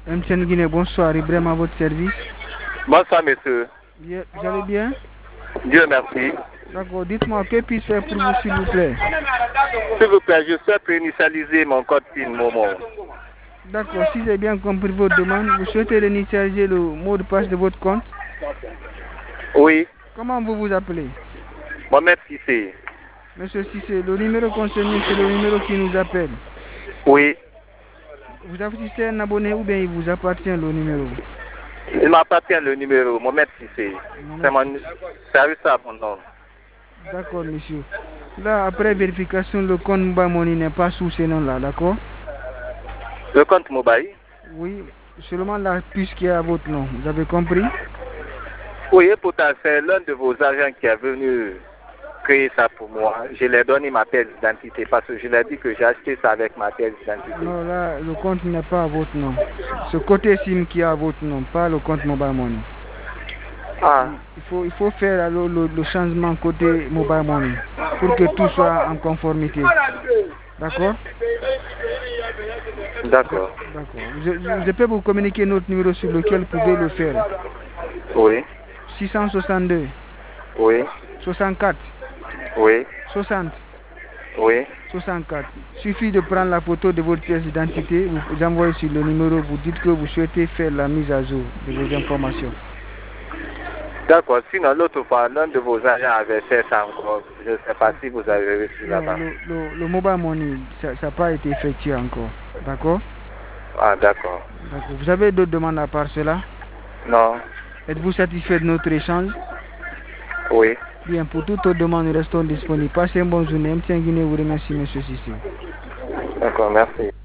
MTN Guinée, bonsoir, Ibrahim à votre service. Bonsoir, monsieur. Vous allez bien? Dieu merci. D'accord, dites-moi, que puis-je faire pour vous, s'il vous plaît? S'il vous plaît, je souhaite réinitialiser mon code PIN Momo. D'accord, si j'ai bien compris votre demande, vous souhaitez réinitialiser le mot de passe de votre compte? Oui, Comment vous vous appelez? Mohamed Sissé. Monsieur Cissé, le numéro concerné, c'est le numéro qui nous appelle. Oui, Vous affichez un abonné ou bien il vous appartient le numéro? il m'appartient le numéro, Mohamed Sissé. C'est mon service à mon nom. D'accord, monsieur. Là, après vérification, le compte Mobile Money n'est pas sous ce nom-là, d'accord? Le compte mobile? Oui, seulement la puce qui est à votre nom. Vous avez compris? Oui, et pourtant, c'est l'un de vos agents qui est venu créer ça pour moi. Je lui ai donné ma pièce d'identité parce que je lui ai dit que j'ai acheté ça avec ma pièce d'identité. Non, là, le compte n'est pas à votre nom. Ce côté SIM qui est à votre nom, pas le compte Mobile Money. Ah, Il faut faire alors le changement côté Mobile Money pour que tout soit en conformité. D'accord? d'accord. D'accord. Je peux vous communiquer notre numéro sur lequel vous pouvez le faire. Oui, 662 oui, 64 oui, 60 oui. 64. Suffit de prendre la photo de votre pièce d'identité, vous envoyez sur le numéro, vous dites que vous souhaitez faire la mise à jour de vos informations. D'accord, sinon l'autre fois, l'un de vos agents avait fait ça encore. Je ne sais pas si vous avez reçu là-bas. Le mobile money, ça n'a pas été effectué encore. D'accord? Ah, d'accord. D'accord. Vous avez d'autres demandes à part cela? Non, Êtes-vous satisfait de notre échange? oui. Bien, pour toute autre demande, nous restons disponibles. Passez une bonne journée. MTN Guinée vous remercie, monsieur Sissé. D'accord, merci.